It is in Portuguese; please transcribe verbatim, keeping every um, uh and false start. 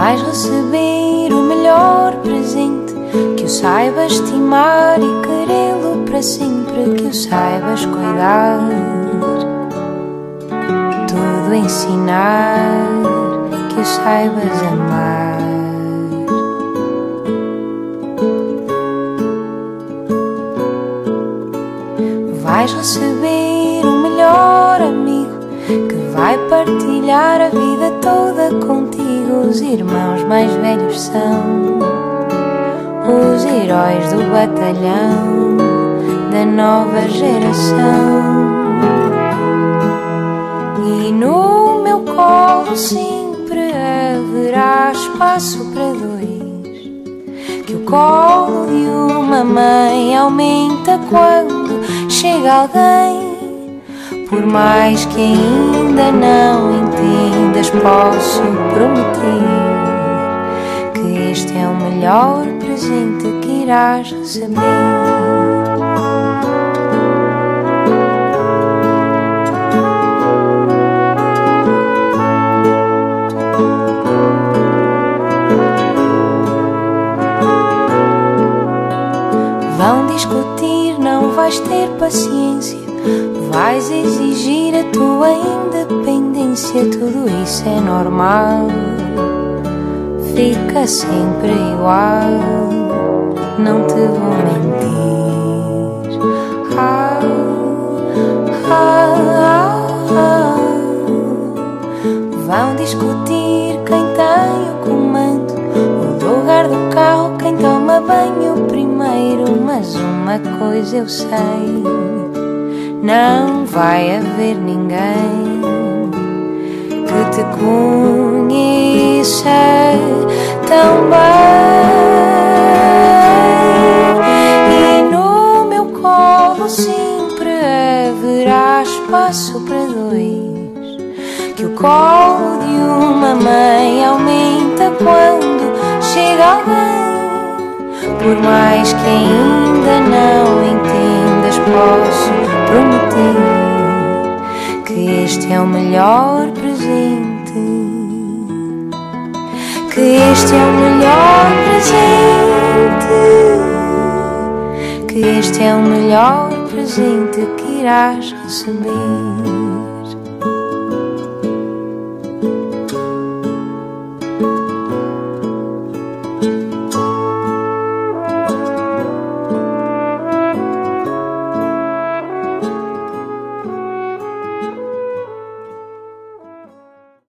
Vais receber o melhor presente, que o saibas estimar e querê-lo para sempre, que o saibas cuidar, tudo ensinar, que o saibas amar. Vais receber o melhor amigo, que vai partilhar a vida toda contigo. Os irmãos mais velhos são os heróis do batalhão da nova geração. E no meu colo sempre haverá espaço para dois, que o colo de uma mãe aumenta quando chega alguém. Por mais que ainda não entendas, posso prometer que este é o melhor presente que irás receber. Vão discutir, não vais ter paciência, vais exigir a tua independência. Tudo isso é normal, fica sempre igual, não te vou mentir. Ah, ah, ah, ah. Vão discutir quem tem o comando, o lugar do carro, quem toma banho primeiro. Mas uma coisa eu sei, não vai haver ninguém que te conheça tão bem. E no meu colo sempre haverá espaço para dois, que o colo de uma mãe aumenta quando chega alguém. Por mais que ainda não entendas, posso prometer que este é o melhor presente, que este é o melhor presente, que este é o melhor presente que irás receber.